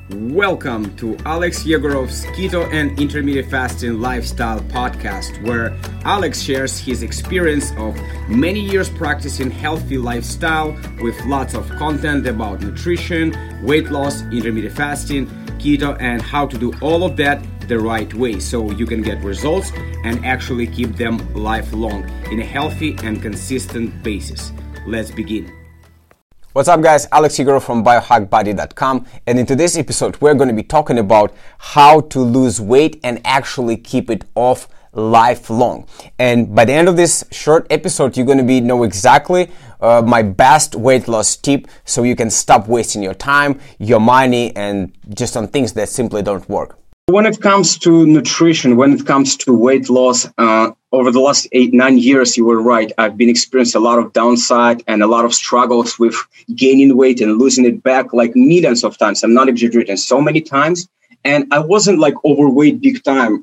Welcome to Alex Yegorov's Keto and Intermittent Fasting Lifestyle Podcast, where Alex shares his experience of many years practicing healthy lifestyle with lots of content about nutrition, weight loss, intermittent fasting, keto, and how to do all of that the right way so you can get results and actually keep them lifelong in a healthy and consistent basis. Let's begin. What's up, guys? Alex Yegorov from biohackbody.com, and in today's episode we're going to be talking about how to lose weight and actually keep it off lifelong. And by the end of this short episode, you're going to know exactly my best weight loss tip so you can stop wasting your time, your money, and just on things that simply don't work. When it comes to nutrition, when it comes to weight loss, over the last 8-9 years, you were right. I've been experiencing a lot of downside and a lot of struggles with gaining weight and losing it back, like millions of times. I'm not exaggerating, so many times. And I wasn't like overweight big time.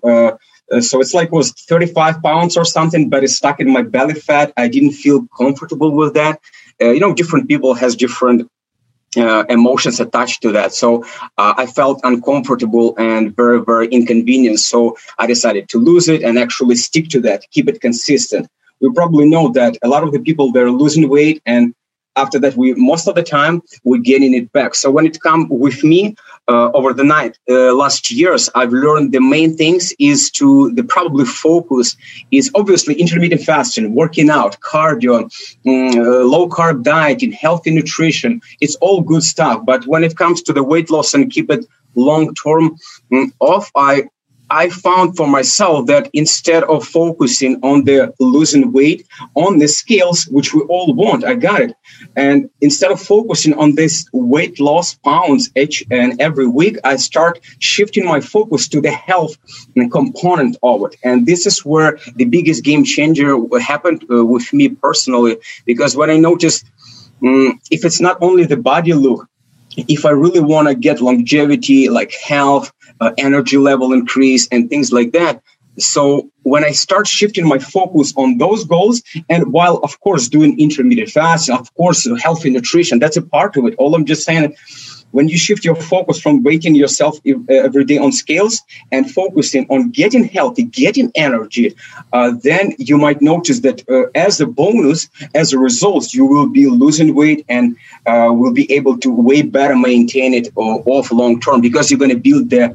So it's like it was 35 pounds or something, but it's stuck in my belly fat. I didn't feel comfortable with that. Different people has different emotions attached to that. So I felt uncomfortable and very, very inconvenienced. So I decided to lose it and actually stick to that, keep it consistent. We probably know that a lot of the people, they're losing weight, and after that, most of the time, we're gaining it back. So when it comes with me over the last years, I've learned the main things is the probably focus is obviously intermittent fasting, working out, cardio, low carb dieting, healthy nutrition. It's all good stuff. But when it comes to the weight loss and keep it long term off, I found for myself that instead of focusing on the losing weight on the scales, which we all want, I got it. And instead of focusing on this weight loss pounds each and every week, I start shifting my focus to the health component of it. And this is where the biggest game changer happened with me personally, because when I noticed if it's not only the body look, if I really want to get longevity, like health, energy level increase and things like that. So when I start shifting my focus on those goals, and while, of course, doing intermittent fasting, of course, healthy nutrition, that's a part of it. All I'm just saying, when you shift your focus from weighting yourself every day on scales and focusing on getting healthy, getting energy, then you might notice that as a bonus, as a result, you will be losing weight and will be able to way better maintain it off long term, because you're going to build the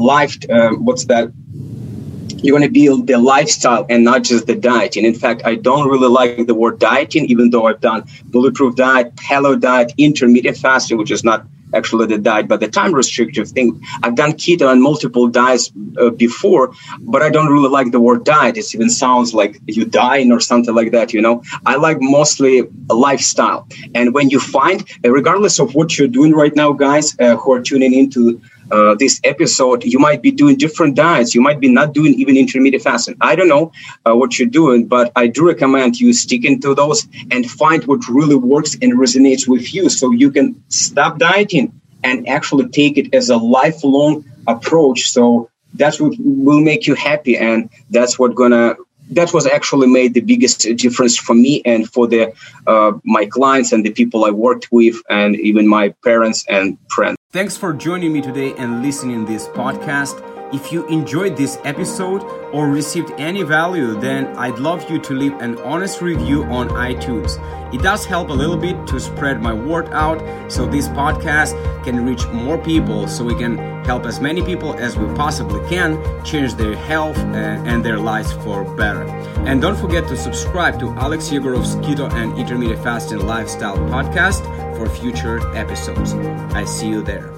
You're going to build the lifestyle and not just the dieting. In fact, I don't really like the word dieting, even though I've done bulletproof diet, paleo diet, intermittent fasting, which is not actually the diet, but the time restrictive thing. I've done keto and multiple diets before, but I don't really like the word diet. It even sounds like you dying or something like that, I like mostly a lifestyle. And when you find, regardless of what you're doing right now, guys who are tuning into this episode, you might be doing different diets. You might be not doing even intermittent fasting. I don't know what you're doing, but I do recommend you sticking to those and find what really works and resonates with you so you can stop dieting and actually take it as a lifelong approach. So that's what will make you happy. And that was actually made the biggest difference for me and for my clients and the people I worked with and even my parents and friends. Thanks for joining me today and listening to this podcast. If you enjoyed this episode or received any value, then I'd love you to leave an honest review on iTunes. It does help a little bit to spread my word out so this podcast can reach more people, so we can help as many people as we possibly can change their health and their lives for better. And don't forget to subscribe to Alex Yegorov's Keto and Intermittent Fasting Lifestyle Podcast for future episodes. I see you there.